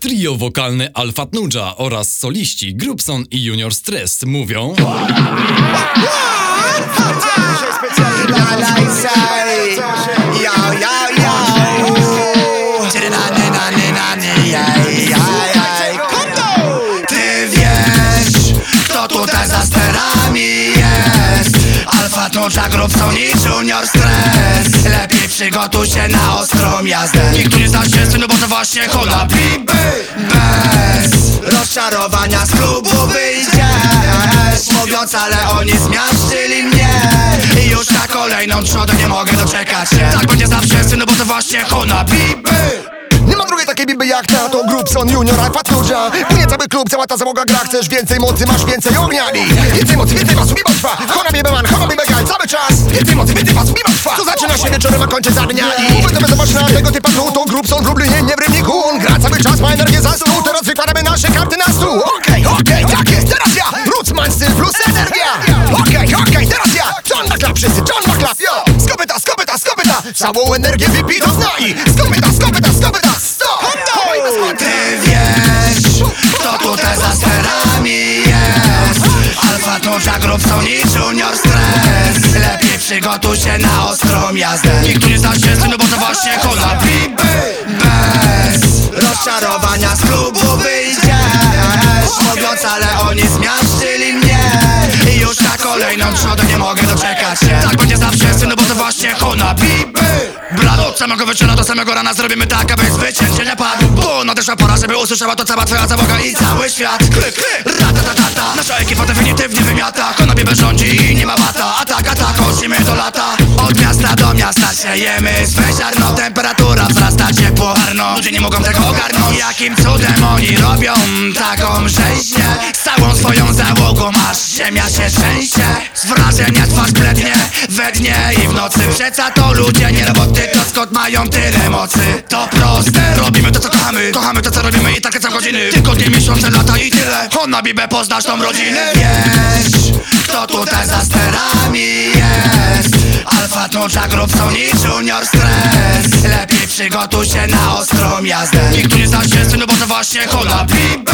Trio wokalne Alpha Tnuja oraz soliści Grubson i Junior Stress mówią... Ty wiesz, kto tutaj za sterami jest? Alpha Tnuja, Grubson i Junior Stress. Lepiej przygotuj się na ostrą jazdę. Nikt tu nie zna się, synu, bo to właśnie Honda Biby. Bez rozczarowania z klubu wyjdziesz, mówiąc, ale oni zmiażdżyli mnie. I już na kolejną trzodę nie mogę doczekać się. Tak będzie zawsze, synu, bo to właśnie Honda Biby. Nie ma drugiej takiej biby jak ta, to Grubson, Junior, Alpha Tnuja. Płynie cały klub, cała ta załoga gra. Chcesz więcej mocy, masz więcej ognia. Więcej mocy, więcej basu, biba trwa. Honda Biby man, Honda Biby guy, cały czas. Więcej mocy, więcej basu, biba trwa. To zaczyna się wieczorem, a kończy za dnia. I będziemy zobaczyć na tego typa tu, to Grubson w Lublinie, nie w Rybniku. On gra cały czas, ma energię za stół. Teraz wykładamy nasze karty na stół. Okej, tak jest, teraz ja. Rootsman styl plus energia. Okej, teraz ja. John McClap, wszyscy, John McClap, yo. Skopyta, całą energię wypij do dna i skopyta, stop. Ty wiesz, kto tutaj za sterami jest? Alpha Tnuja, Grubson i Junior Stress. Lepiej przygotuj się na ostrą jazdę. Nikt tu nie zna się, synu, bo to właśnie Honda Biby. Bez rozczarowania z klubu wyjdziesz, mówiąc, ale oni zmiażdżyli mnie. I już na kolejną trzodę nie mogę doczekać się. Tak będzie zawsze, synu, bo to właśnie Honda Biby. Blado, od samego wieczora do samego rana zrobimy tak, aby zwycięstwo nie padł. Bo nadeszła pora, żeby usłyszała to cała twoja załoga i cały świat. Ratatatata, nasza ekipa definitywnie wymiata. Honda Biby rządzi i nie ma wata. Atak, chodzimy do lata. Od miasta do miasta siejemy swe ziarno. Temperatura wzrasta, ciepło harno. Ludzie nie mogą tego ogarnąć. Jakim cudem oni robią taką rzeźnię? Z całą swoją załogą aż ziemia się trzęsie. Z wrażenia twarz blednie we dnie i w nocy. Przeca to ludzie, nie roboty, to skąd mają tyle mocy? To proste, robimy to co kochamy. Kochamy to co robimy i takie co godziny. Tygodnie, miesiące, lata i tyle. Honda Biby, poznasz tą rodzinę. Wiesz, kto tutaj za sterami jest? Alpha Tnuja, Grubson i Junior Stress. Lepiej przygotuj się na ostrą jazdę. Nikt tu nie zna się, synu, bo to właśnie Honda Biby.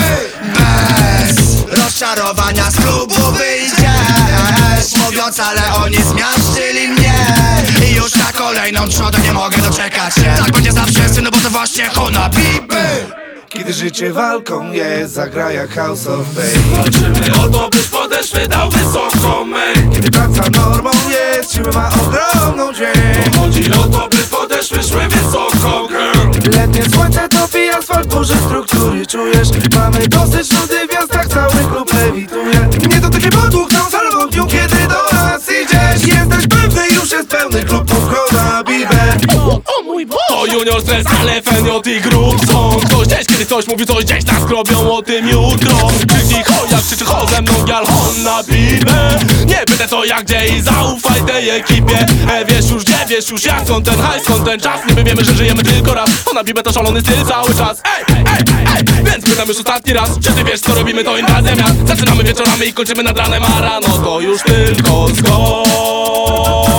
Bez rozczarowania z klubu wyjdziesz, mówiąc, ale oni zmiażdżyli mnie. I już na kolejną trzodę nie mogę doczekać się. Tak będzie zawsze, synu, bo to właśnie Honda Biby. Kiedy życie walką jest, zagra jak House of Pain. Walczymy o to, byś podeszły dał wysoką mej. Kiedy praca normą jest, siły ma ogromną dzień. Chodzi o to, by podeszły szły wysoko, girl. Letnie słońce topi asfalt, duże struktury czujesz. Mamy dosyć nudy w miastach, cały klub lewituje. Nie dotyczy podłuchną salwą dniu, kiedy do nas idziesz. Jesteś pewny, już jest pełny klub, to Honda Biby. O mój Boże! To Junior Stress, ale FNJ i Grubson. Ktoś gdzieś, kiedy ktoś mówi coś, gdzieś nas robią o tym jutro. Krzyknij ho, jak krzyczy ho ze mną, gal Honda Biby. Nie pytaj co, jak, gdzie i zaufaj tej ekipie. Wiesz już gdzie, wiesz już jak, skąd ten hajs, skąd ten czas. Niby wiemy, że żyjemy tylko raz. Honda Biby to szalony styl cały czas. Więc pytam już ostatni raz, czy ty wiesz co robimy, to inwazja miast. Zaczynamy wieczorami i kończymy nad ranem, a rano to już tylko skok.